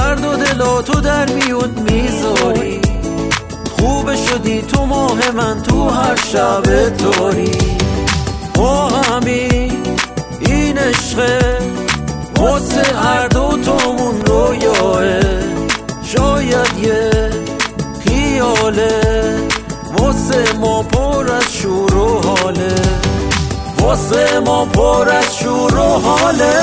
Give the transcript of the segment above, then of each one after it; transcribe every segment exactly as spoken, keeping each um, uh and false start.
درد و دلاتو در میون میذاری. خوب شدی تو ماه من تو هر شب تاری. با همین این عشقه واسه هر دو تامون رویاه. شاید یه خیاله واسه ما پر از شور و حاله. واسه ما پر از شور و حاله.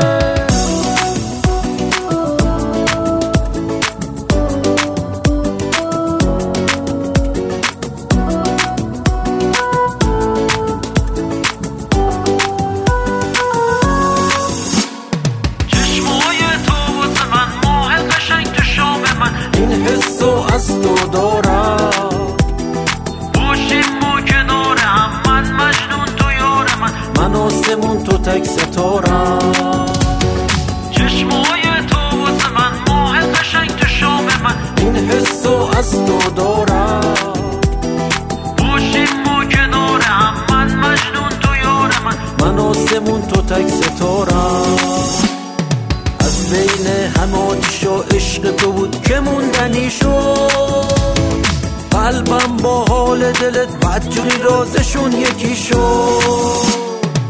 این حسو از تو دارم، باشیم ما کنار هم، من مجنون تو یار من، من آسمون تو تک ستارم. چشمای تو واسه من ماه قشنگ تو شام من. این حسو از تو دارم، باشیم ما کنار هم، من مجنون تو یار من، من آسمون تو تک ستارم. از بین همه آتیش و عشق تو بود که موندنی شد. قلبم با حال دلت بدجوری رازشون یکی شد.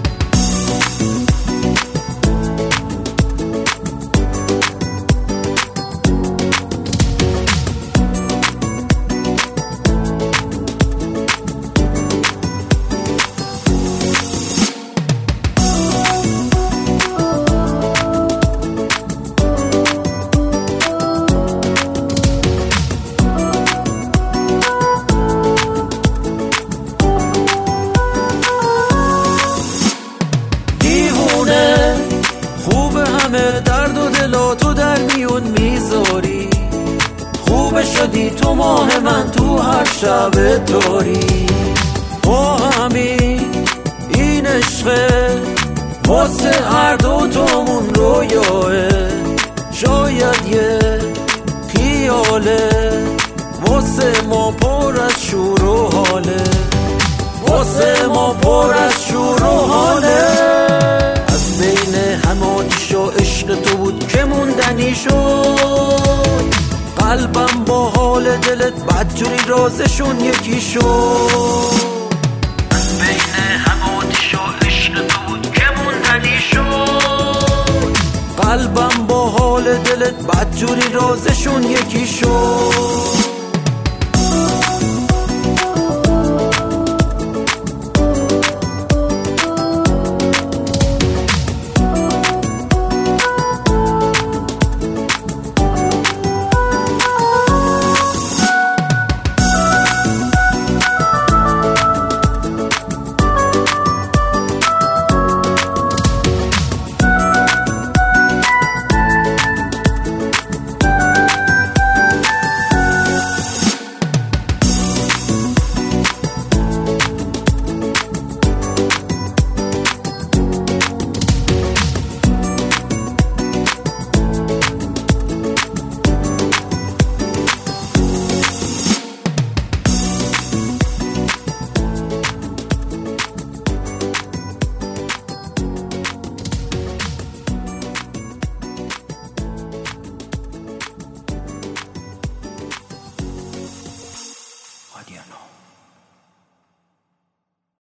همه درد و دلاتو در میون میذاری. خوب شدی تو ماه من تو هر شب تاری. با همین این عشقه واسه هر دو تامون رویاه. شاید یه خیاله واسه ما پر از شور و حاله. واسه ما پر از شور و حاله. از بین همه آتیش و عشق تو بود که موندنی شد. قلبم با حال دلت بدجوری رازشون یکی شد. از بین همه آتیش و عشق تو بود که موندنی شد. قلبم با حال دلت بدجوری رازشون یکی شد.